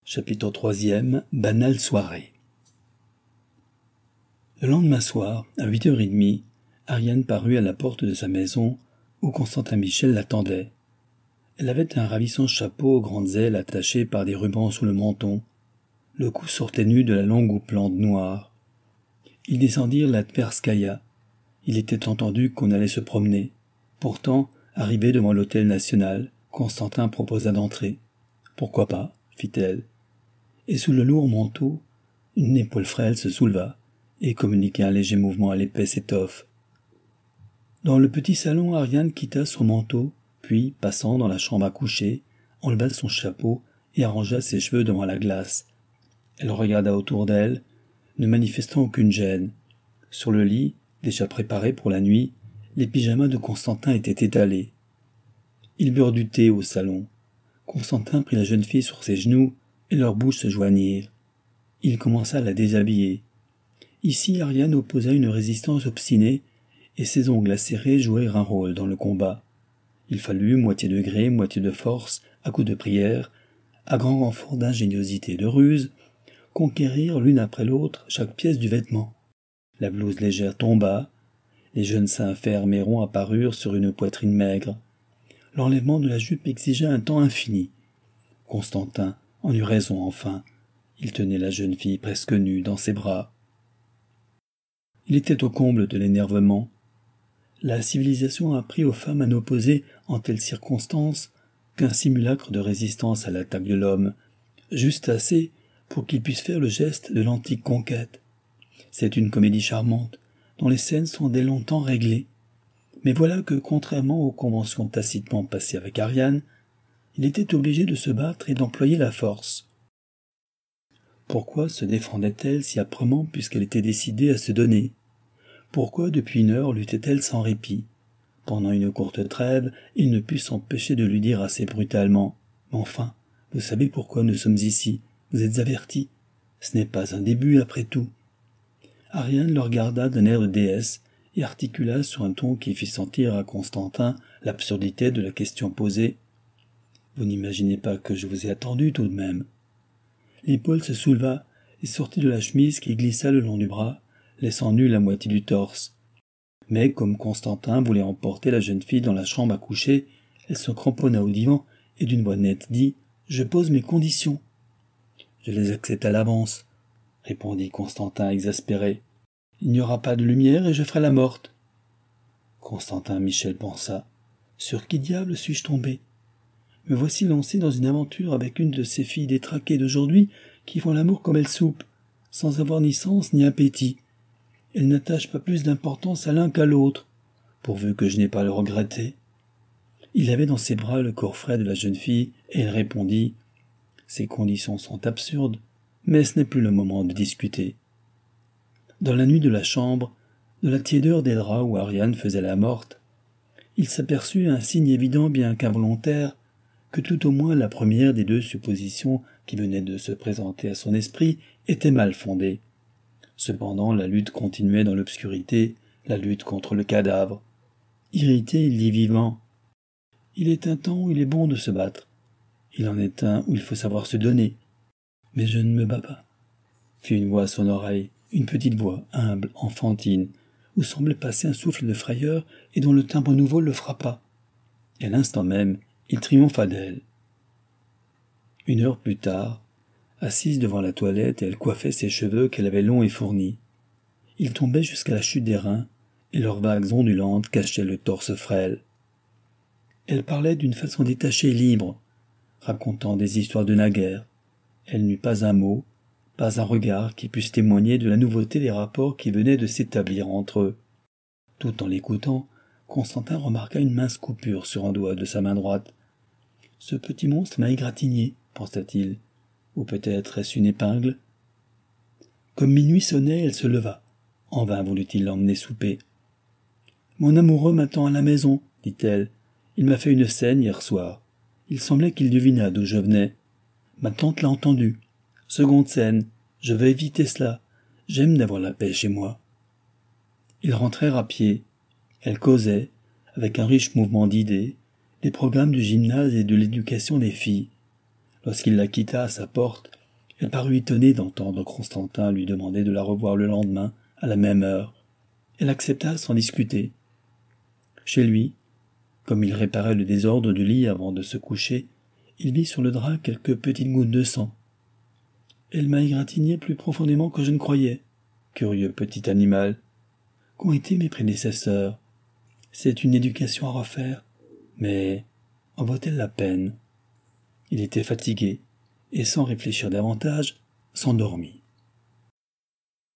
Chapitre 3e, banale soirée. Le lendemain soir, à 8h30, Ariane parut à la porte de sa maison, où Constantin Michel l'attendait. Elle avait un ravissant chapeau aux grandes ailes attaché par des rubans sous le menton. Le cou sortait nu de la longue houppelande noire. Ils descendirent la Tverskaya. Il était entendu qu'on allait se promener. Pourtant, arrivé devant l'hôtel national, Constantin proposa d'entrer. « Pourquoi pas ?» fit-elle. Et sous le lourd manteau, une épaule frêle se souleva et communiqua un léger mouvement à l'épaisse étoffe. Dans le petit salon, Ariane quitta son manteau, puis, passant dans la chambre à coucher, enleva son chapeau et arrangea ses cheveux devant la glace. Elle regarda autour d'elle, ne manifestant aucune gêne. Sur le lit, déjà préparé pour la nuit, les pyjamas de Constantin étaient étalés. Ils burent du thé au salon. Constantin prit la jeune fille sur ses genoux et leurs bouches se joignirent. Il commença à la déshabiller. Ici, Ariane opposa une résistance obstinée et ses ongles acérés jouèrent un rôle dans le combat. Il fallut, moitié de gré, moitié de force, à coups de prière, à grand renfort d'ingéniosité et de ruse, conquérir l'une après l'autre chaque pièce du vêtement. La blouse légère tomba, les jeunes seins fermes et ronds apparurent sur une poitrine maigre. L'enlèvement de la jupe exigea un temps infini. Constantin en eut raison enfin. Il tenait la jeune fille presque nue dans ses bras. Il était au comble de l'énervement. La civilisation a appris aux femmes à n'opposer en telles circonstances qu'un simulacre de résistance à l'attaque de l'homme, juste assez pour qu'il puisse faire le geste de l'antique conquête. C'est une comédie charmante, dont les scènes sont dès longtemps réglées. Mais voilà que, contrairement aux conventions tacitement passées avec Ariane, il était obligé de se battre et d'employer la force. Pourquoi se défendait-elle si âprement puisqu'elle était décidée à se donner ? Pourquoi depuis 1 heure luttait-elle sans répit ? Pendant une courte trêve, il ne put s'empêcher de lui dire assez brutalement « Mais enfin, vous savez pourquoi nous sommes ici, vous êtes avertis. Ce n'est pas un début après tout. » Ariane le regarda d'un air de déesse et articula sur un ton qui fit sentir à Constantin l'absurdité de la question posée. « Vous n'imaginez pas que je vous ai attendu tout de même. » L'épaule se souleva et sortit de la chemise qui glissa le long du bras, laissant nue la moitié du torse. Mais comme Constantin voulait emporter la jeune fille dans la chambre à coucher, elle se cramponna au divan et d'une voix nette dit « Je pose mes conditions. »« Je les accepte à l'avance, » répondit Constantin exaspéré. « Il n'y aura pas de lumière et je ferai la morte. » Constantin Michel pensa « Sur qui diable suis-je tombé ? Me voici lancé dans une aventure avec une de ces filles détraquées d'aujourd'hui qui font l'amour comme elles soupent, sans avoir ni sens ni appétit. Elles n'attachent pas plus d'importance à l'un qu'à l'autre, pourvu que je n'ai pas à le regretter. » Il avait dans ses bras le corps frais de la jeune fille, et elle répondit « Ces conditions sont absurdes, mais ce n'est plus le moment de discuter. » Dans la nuit de la chambre, de la tiédeur des draps où Ariane faisait la morte, il s'aperçut un signe évident bien qu'involontaire, que tout au moins la première des 2 suppositions qui venaient de se présenter à son esprit était mal fondée. Cependant, la lutte continuait dans l'obscurité, la lutte contre le cadavre. Irrité, il dit vivement « Il est un temps où il est bon de se battre. Il en est un où il faut savoir se donner. Mais je ne me bats pas. » Fit une voix à son oreille, une petite voix, humble, enfantine, où semblait passer un souffle de frayeur et dont le timbre nouveau le frappa. Et à l'instant même, il triompha d'elle. 1 heure plus tard, assise devant la toilette, elle coiffait ses cheveux qu'elle avait longs et fournis. Ils tombaient jusqu'à la chute des reins, et leurs vagues ondulantes cachaient le torse frêle. Elle parlait d'une façon détachée et libre, racontant des histoires de naguère. Elle n'eut pas un mot, pas un regard qui puisse témoigner de la nouveauté des rapports qui venaient de s'établir entre eux. Tout en l'écoutant, Constantin remarqua une mince coupure sur un doigt de sa main droite. « Ce petit monstre m'a égratigné, pensa-t-il. Ou peut-être est-ce une épingle ? » Comme minuit sonnait, elle se leva. En vain voulut-il l'emmener souper. « Mon amoureux m'attend à la maison, dit-elle. Il m'a fait une scène hier soir. Il semblait qu'il devinât d'où je venais. Ma tante l'a entendu. Seconde scène. Je veux éviter cela. J'aime d'avoir la paix chez moi. » Ils rentrèrent à pied. Elle causait, avec un riche mouvement d'idées, des programmes du gymnase et de l'éducation des filles. Lorsqu'il la quitta à sa porte, Elle parut étonnée d'entendre Constantin lui demander de la revoir le lendemain, à la même heure. Elle accepta sans discuter. Chez lui, comme il réparait le désordre du lit avant de se coucher, il vit sur le drap quelques petites gouttes de sang. Elle m'a égratigné plus profondément que je ne croyais. Curieux petit animal. Qu'ont été mes prédécesseurs? C'est une éducation à refaire, mais en vaut-elle la peine? Il était fatigué, et sans réfléchir davantage, s'endormit.